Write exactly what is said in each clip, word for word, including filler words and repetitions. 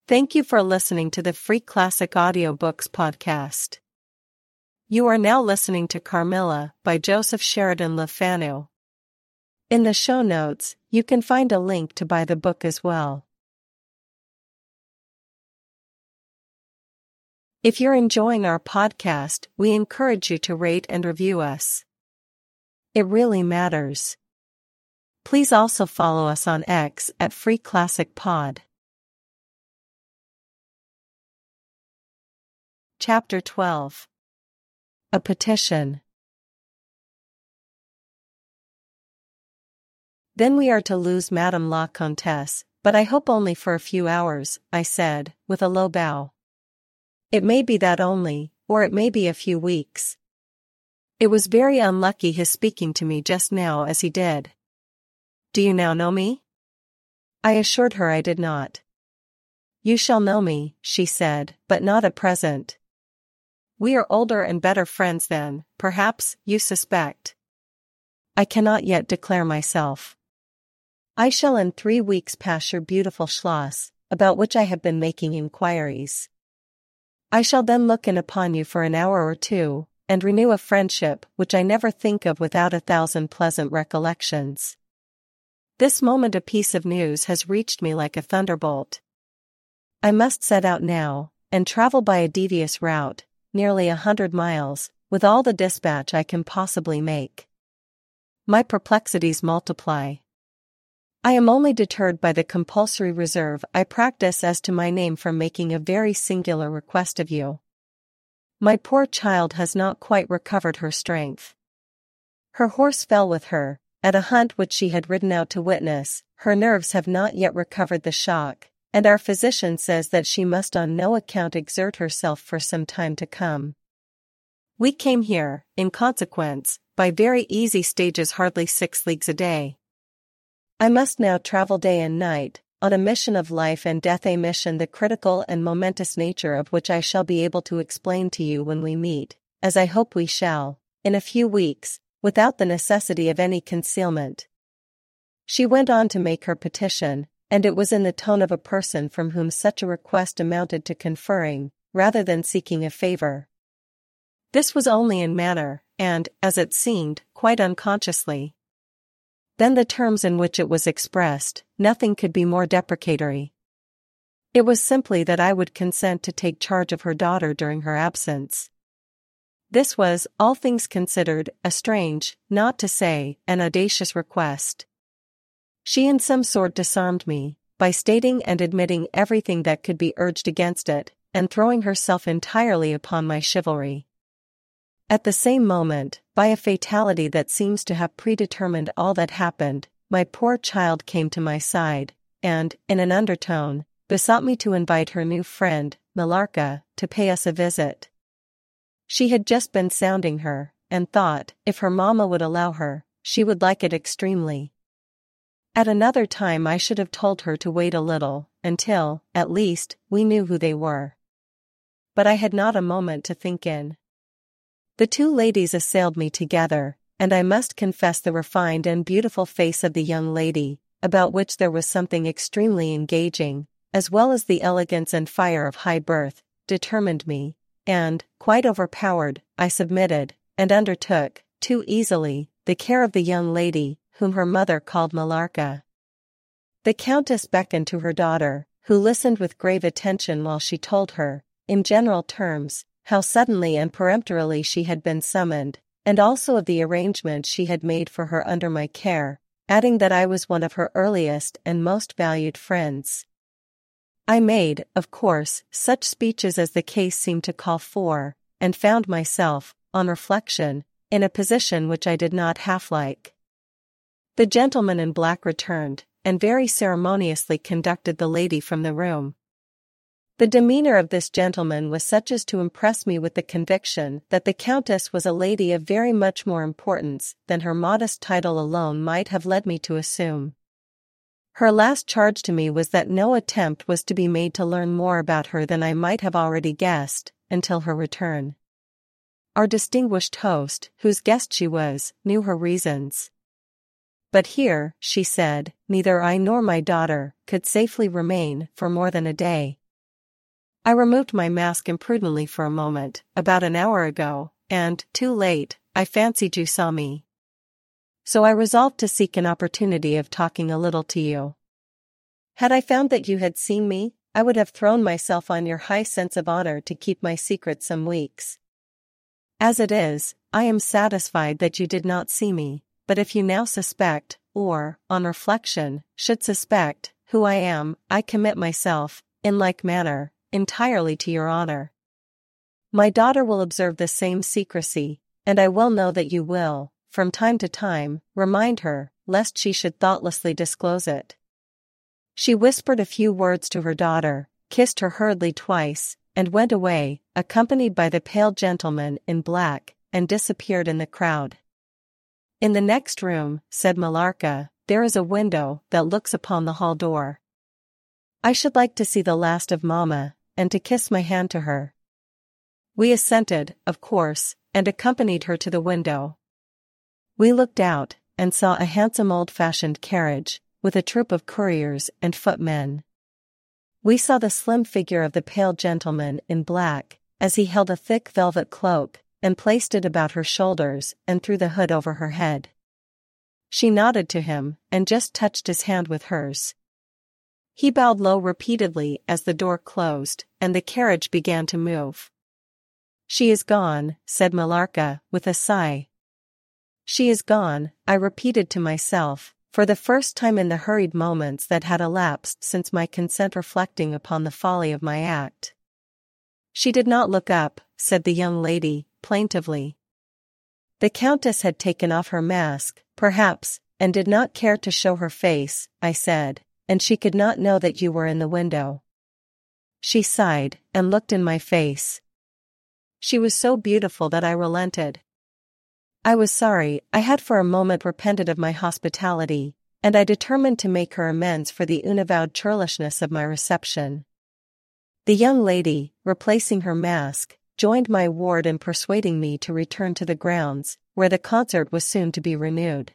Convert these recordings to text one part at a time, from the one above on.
Thank you for listening to the Free Classic Audiobooks podcast. You are now listening to Carmilla by Joseph Sheridan Le Fanu. In the show notes, you can find a link to buy the book as well. If you're enjoying our podcast, we encourage you to rate and review us. It really matters. Please also follow us on X at Free Classic Pod. Chapter twelve. A Petition. Then we are to lose Madame la Comtesse, but I hope only for a few hours, I said, with a low bow. It may be that only, or it may be a few weeks. It was very unlucky his speaking to me just now as he did. Do you now know me? I assured her I did not. You shall know me, she said, but not at present. We are older and better friends than, perhaps, you suspect. I cannot yet declare myself. I shall in three weeks pass your beautiful Schloss, about which I have been making inquiries. I shall then look in upon you for an hour or two, and renew a friendship which I never think of without a thousand pleasant recollections. This moment a piece of news has reached me like a thunderbolt. I must set out now, and travel by a devious route, nearly a hundred miles, with all the dispatch I can possibly make. My perplexities multiply. I am only deterred by the compulsory reserve I practice as to my name from making a very singular request of you. My poor child has not quite recovered her strength. Her horse fell with her, at a hunt which she had ridden out to witness, her nerves have not yet recovered the shock, and our physician says that she must on no account exert herself for some time to come. We came here, in consequence, by very easy stages hardly six leagues a day. I must now travel day and night, on a mission of life and death, a mission the critical and momentous nature of which I shall be able to explain to you when we meet, as I hope we shall, in a few weeks, without the necessity of any concealment. She went on to make her petition, and it was in the tone of a person from whom such a request amounted to conferring, rather than seeking a favor. This was only in manner, and, as it seemed, quite unconsciously. Then the terms in which it was expressed, nothing could be more deprecatory. It was simply that I would consent to take charge of her daughter during her absence. This was, all things considered, a strange, not to say, an audacious request. She in some sort disarmed me, by stating and admitting everything that could be urged against it, and throwing herself entirely upon my chivalry. At the same moment, by a fatality that seems to have predetermined all that happened, my poor child came to my side, and, in an undertone, besought me to invite her new friend, Millarca, to pay us a visit. She had just been sounding her, and thought, if her mamma would allow her, she would like it extremely. At another time I should have told her to wait a little, until, at least, we knew who they were. But I had not a moment to think in. The two ladies assailed me together, and I must confess the refined and beautiful face of the young lady, about which there was something extremely engaging, as well as the elegance and fire of high birth, determined me, and, quite overpowered, I submitted, and undertook, too easily, the care of the young lady, whom her mother called Millarca. The Countess beckoned to her daughter, who listened with grave attention while she told her, in general terms, how suddenly and peremptorily she had been summoned, and also of the arrangement she had made for her under my care, adding that I was one of her earliest and most valued friends. I made, of course, such speeches as the case seemed to call for, and found myself, on reflection, in a position which I did not half like. The gentleman in black returned, and very ceremoniously conducted the lady from the room. The demeanor of this gentleman was such as to impress me with the conviction that the Countess was a lady of very much more importance than her modest title alone might have led me to assume. Her last charge to me was that no attempt was to be made to learn more about her than I might have already guessed, until her return. Our distinguished host, whose guest she was, knew her reasons. But here, she said, neither I nor my daughter could safely remain for more than a day. I removed my mask imprudently for a moment, about an hour ago, and, too late, I fancied you saw me. So I resolved to seek an opportunity of talking a little to you. Had I found that you had seen me, I would have thrown myself on your high sense of honor to keep my secret some weeks. As it is, I am satisfied that you did not see me, but if you now suspect, or, on reflection, should suspect, who I am, I commit myself, in like manner, entirely to your honor. My daughter will observe the same secrecy, and I well know that you will, from time to time, remind her, lest she should thoughtlessly disclose it. She whispered a few words to her daughter, kissed her hurriedly twice, and went away, accompanied by the pale gentleman in black, and disappeared in the crowd. In the next room, said Millarca, there is a window that looks upon the hall door. I should like to see the last of Mamma, and to kiss my hand to her. We assented, of course, and accompanied her to the window. We looked out, and saw a handsome old-fashioned carriage, with a troop of couriers and footmen. We saw the slim figure of the pale gentleman in black, as he held a thick velvet cloak, and placed it about her shoulders and threw the hood over her head. She nodded to him, and just touched his hand with hers. He bowed low repeatedly as the door closed, and the carriage began to move. She is gone, said Millarca, with a sigh. She is gone, I repeated to myself, for the first time in the hurried moments that had elapsed since my consent, reflecting upon the folly of my act. She did not look up, said the young lady, plaintively. The Countess had taken off her mask, perhaps, and did not care to show her face, I said, and she could not know that you were in the window. She sighed, and looked in my face. She was so beautiful that I relented. I was sorry, I had for a moment repented of my hospitality, and I determined to make her amends for the unavowed churlishness of my reception. The young lady, replacing her mask, joined my ward in persuading me to return to the grounds, where the concert was soon to be renewed.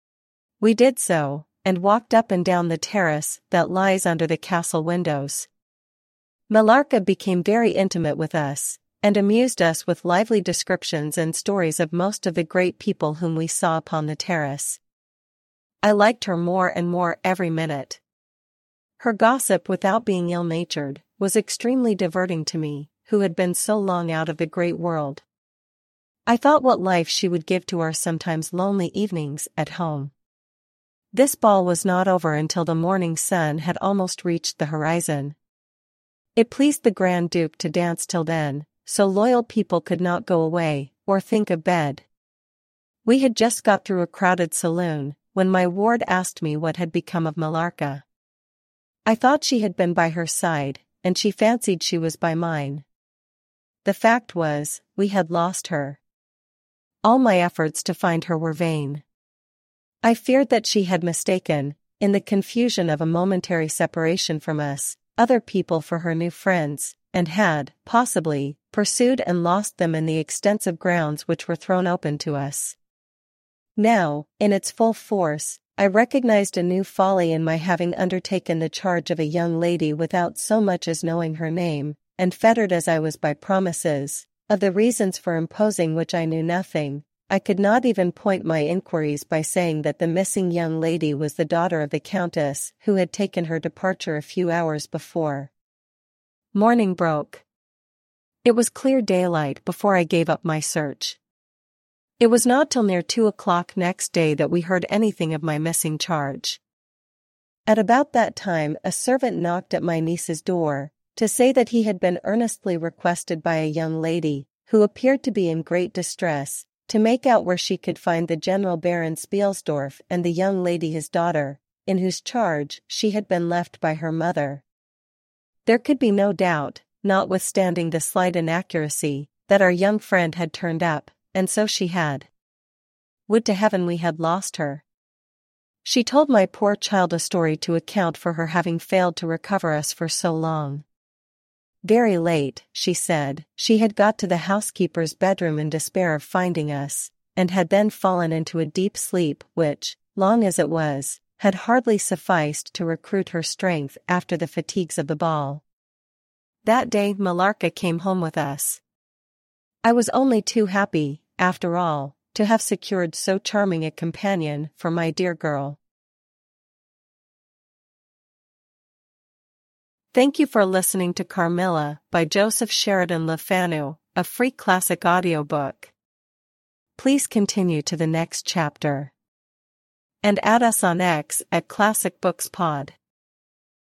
We did so, and walked up and down the terrace that lies under the castle windows. Millarca became very intimate with us, and amused us with lively descriptions and stories of most of the great people whom we saw upon the terrace. I liked her more and more every minute. Her gossip, without being ill-natured, was extremely diverting to me, who had been so long out of the great world. I thought what life she would give to our sometimes lonely evenings at home. This ball was not over until the morning sun had almost reached the horizon. It pleased the Grand Duke to dance till then, so loyal people could not go away, or think of bed. We had just got through a crowded saloon, when my ward asked me what had become of Millarca. I thought she had been by her side, and she fancied she was by mine. The fact was, we had lost her. All my efforts to find her were vain. I feared that she had mistaken, in the confusion of a momentary separation from us, other people for her new friends, and had, possibly, pursued and lost them in the extensive grounds which were thrown open to us. Now, in its full force, I recognized a new folly in my having undertaken the charge of a young lady without so much as knowing her name, and fettered as I was by promises, of the reasons for imposing which I knew nothing. I could not even point my inquiries by saying that the missing young lady was the daughter of the Countess who had taken her departure a few hours before. Morning broke. It was clear daylight before I gave up my search. It was not till near two o'clock next day that we heard anything of my missing charge. At about that time a servant knocked at my niece's door, to say that he had been earnestly requested by a young lady, who appeared to be in great distress, to make out where she could find the General Baron Spielsdorf and the young lady his daughter, in whose charge she had been left by her mother. There could be no doubt, notwithstanding the slight inaccuracy, that our young friend had turned up, and so she had. Would to heaven we had lost her. She told my poor child a story to account for her having failed to recover us for so long. Very late, she said, she had got to the housekeeper's bedroom in despair of finding us, and had then fallen into a deep sleep which, long as it was, had hardly sufficed to recruit her strength after the fatigues of the ball. That day Malarka came home with us. I was only too happy, after all, to have secured so charming a companion for my dear girl. Thank you for listening to Carmilla by Joseph Sheridan Le Fanu, a free classic audiobook. Please continue to the next chapter. And add us on X at Classic Books Pod.